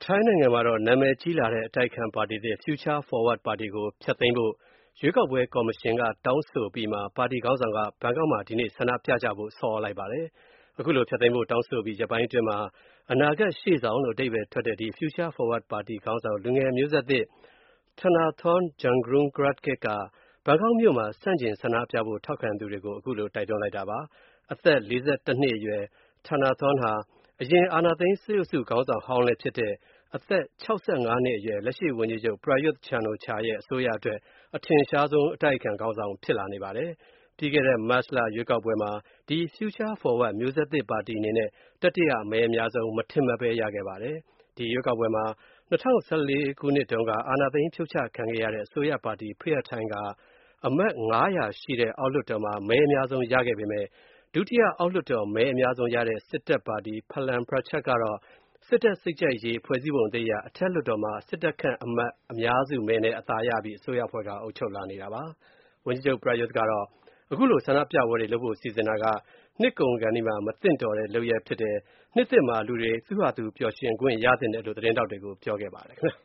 ထိုင်းနိုင်ငံမှာနာမည်ကြီးလာတဲ့အတိုက်အခံပါတီသစ် Future Forward ပါတီကိုဖျက်သိမ်းဖို့ရွေးကောက်ပွဲကော်မရှင်ကတောင်းဆိုအပြီးမှာပါတီခေါင်းဆောင်ကဘန်ကောက်မှာဒီနေ့ဆန္ဒပြကြဖို့ဆော်သြလိုက်ပါတယ်။ အခုလိုဖျက်သိမ်းဖို့တောင်းဆိုအပြီးရက်ပိုင်းအတွင်းမှာအနာဂတ်ရှေ့ဆောင်လို့အဓိပ္ပါယ်ထွက်တဲ့ Future Forward ပါတီခေါင်းဆောင်လူငယ်မျိုးဆက်သစ် Thanathorn Juangroongruangkit ကဘန်ကောက်မြို့မှာဆန့်ကျင်ဆန္ဒပြဖို့ထောက်ခံသူတွေကိုအခုလိုတိုက်တွန်းလိုက်တာပါ။ အသက် ၄၁ နှစ်အရွယ် Thanathorn ဟာအရင်အာဏာသိမ်းစစ်အုပ်စုခေါင်းဆောင်ဟောင်းလည်းဖြစ်တဲ့အသက် ၆၅ နှစ်အရွယ်လက်ရှိဝန်ကြီးချုပ် Prayut Chan-o-cha ရဲ့အစိုးရအတွက်အထင်ရှားဆုံးအတိုက်အခံခေါင်းဆောင်ဖြစ်လာနေပါတယ်။ ပြီးခဲ့တဲ့မတ်လရွေးကောက်ပွဲမှာဒီ Future Forward မျိုးဆက်သစ်ပါတီအနေနဲ့တတိယမဲအများဆုံးမထင်မှတ်ဘဲရခဲ့ပါတယ်။ ဒီရွေးကောက်ပွဲမှာ၂၀၁၄ ခုနှစ်တုန်းကအာဏာသိမ်းဖြုတ်ချခံခဲ့ရတဲ့အစိုးရပါတီ Pheu Thai ကအမတ် ၅၀၀ ရှိတဲ့အောက်လွှတ်တော်မှာမဲအများဆုံးရခဲ့ပေမယ့်ဒုတိယအောက်လွှတ်တော်မဲအများဆုံးရတဲ့စစ်တပ်ပါတီ Palang Pracharat ကတော့စစ်တပ်စိတ်ကြိုက်ရေးဖွဲ့စည်းပုံအသစ်အရအထက်လွှတ်တော်မှာစစ်တပ်ခန့်အမတ်အများစုမဲနဲ့အသာရပြီးအစိုးရဖွဲ့အုပ်ချုပ်လာနေတာပါ။ ဝန်ကြီးချုပ် Prayut ကတော့အခုလိုဆန္ဒပြပွဲတွေလုပ်ဖို့စီစဉ်တာကနှစ်ကုန်ခါနီးမှာမသင့်တော်တဲ့လုပ်ရပ်ဖြစ်တယ်။ နှစ်သစ်မှာလူတွေသူ့ဟာသူပျော်ရွှင်ခွင့်ရသင့်တယ်လို့သတင်းထောက်တွေကိုပြောခဲ့ပါတယ်ခင်ဗျာ